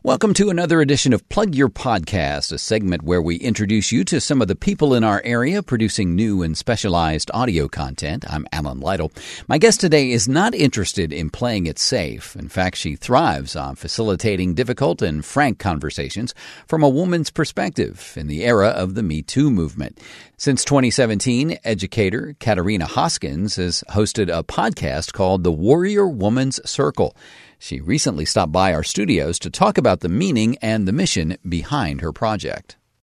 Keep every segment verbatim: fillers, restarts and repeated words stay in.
Welcome to another edition of Plug Your Podcast, a segment where we introduce you to some of the people in our area producing new and specialized audio content. I'm Alan Lytle. My guest today is not interested in playing it safe. In fact, she thrives on facilitating difficult and frank conversations from a woman's perspective in the era of the Me Too movement. Since twenty seventeen, educator Katerina Hoskins has hosted a podcast called The Warrior Woman's Circle. She recently stopped by our studios to talk about the meaning and the mission behind her project.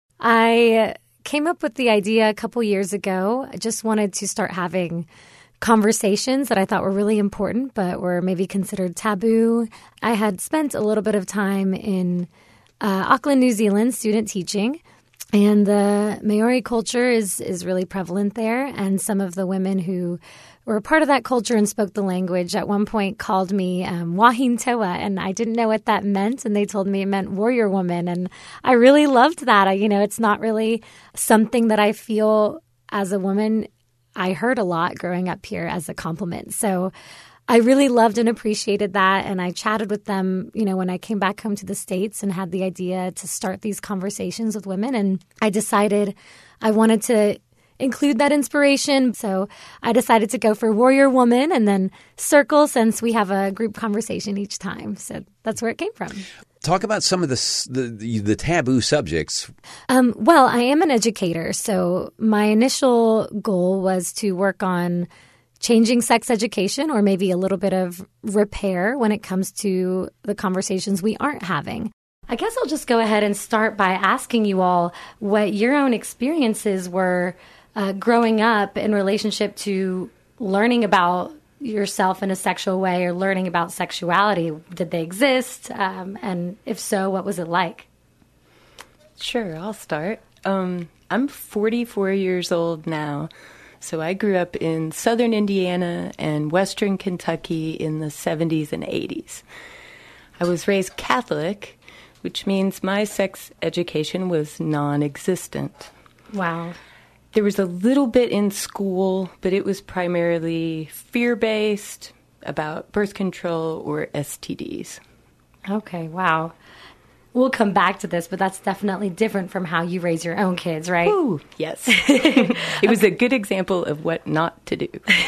I came up with the idea a couple years ago. I just wanted to start having conversations that I thought were really important, but were maybe considered taboo. I had spent a little bit of time in uh, Auckland, New Zealand, student teaching, and the Maori culture is is really prevalent there. And some of the women who were a part of that culture and spoke the language at one point called me um, Wahine Toa, and I didn't know what that meant. And they told me it meant warrior woman. And I really loved that. I, you know, it's not really something that I feel as a woman I heard a lot growing up here as a compliment. So I really loved and appreciated that. And I chatted with them, you know, when I came back home to the States and had the idea to start these conversations with women. And I decided I wanted to include that inspiration. So I decided to go for Warrior Woman and then Circle, since we have a group conversation each time. So that's where it came from. Talk about some of the the, the taboo subjects. Um, well, I am an educator. So my initial goal was to work on changing sex education, or maybe a little bit of repair when it comes to the conversations we aren't having. I guess I'll just go ahead and start by asking you all what your own experiences were uh, growing up in relationship to learning about yourself in a sexual way or learning about sexuality. Did they exist? Um, and if so, what was it like? Sure, I'll start. Um, I'm forty-four years old now. So I grew up in southern Indiana and western Kentucky in the seventies and eighties. I was raised Catholic, which means my sex education was non-existent. Wow. There was a little bit in school, but it was primarily fear-based, about birth control or S T Ds. Okay, wow. We'll come back to this, but that's definitely different from how you raise your own kids, right? Ooh, yes. It was a good example of what not to do.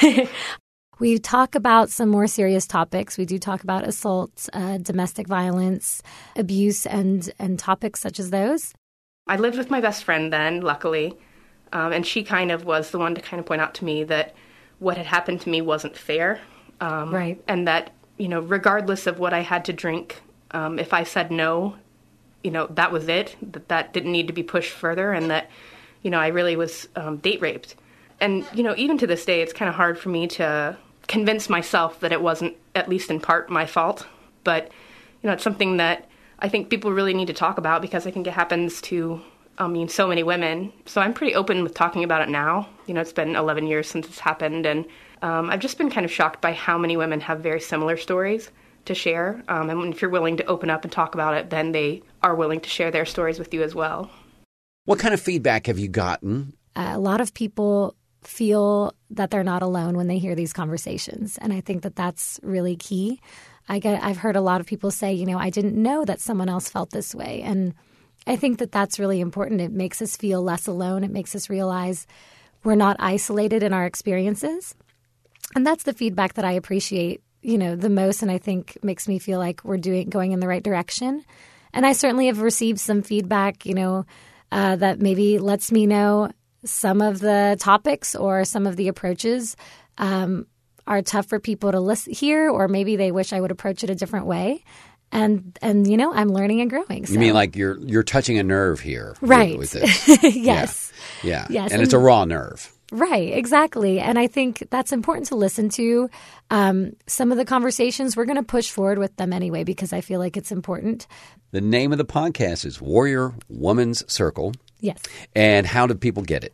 We talk about some more serious topics. We do talk about assault, uh, domestic violence, abuse, and, and topics such as those. I lived with my best friend then, luckily, um, and she kind of was the one to kind of point out to me that what had happened to me wasn't fair. Um, right. And that, you know, regardless of what I had to drink, um, if I said no, you know, that was it, that that didn't need to be pushed further, and that, you know, I really was um, date raped. And, you know, even to this day, it's kind of hard for me to convince myself that it wasn't, at least in part, my fault. But, you know, it's something that I think people really need to talk about, because I think it happens to, I mean, so many women. So I'm pretty open with talking about it now. You know, it's been eleven years since it's happened, and um, I've just been kind of shocked by how many women have very similar stories to share. Um, and if you're willing to open up and talk about it, then they are willing to share their stories with you as well. What kind of feedback have you gotten? Uh, a lot of people feel that they're not alone when they hear these conversations. And I think that that's really key. I get, I've heard a lot of people say, you know, I didn't know that someone else felt this way. And I think that that's really important. It makes us feel less alone. It makes us realize we're not isolated in our experiences. And that's the feedback that I appreciate, you know, the most, and I think makes me feel like we're doing going in the right direction. And I certainly have received some feedback, you know, uh, that maybe lets me know some of the topics or some of the approaches um, are tough for people to listen, hear, or maybe they wish I would approach it a different way. And, and you know, I'm learning and growing. So. You mean like you're you're touching a nerve here, right? With, with this. Yes. Yeah. yeah. Yes. And, and it's a raw nerve. Right, exactly. And I think that's important to listen to. Um, some of the conversations, we're going to push forward with them anyway, because I feel like it's important. The name of the podcast is Warrior Woman's Circle. Yes. And how do people get it?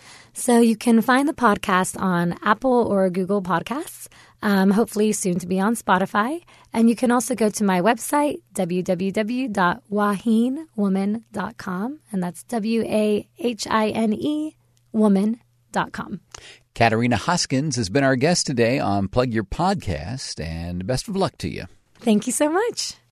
So you can find the podcast on Apple or Google Podcasts, um, hopefully soon to be on Spotify. And you can also go to my website, w w w dot wahine woman dot com. And that's W A H I N E woman dot com. Katerina Hoskins has been our guest today on Plug Your Podcast, and best of luck to you. Thank you so much.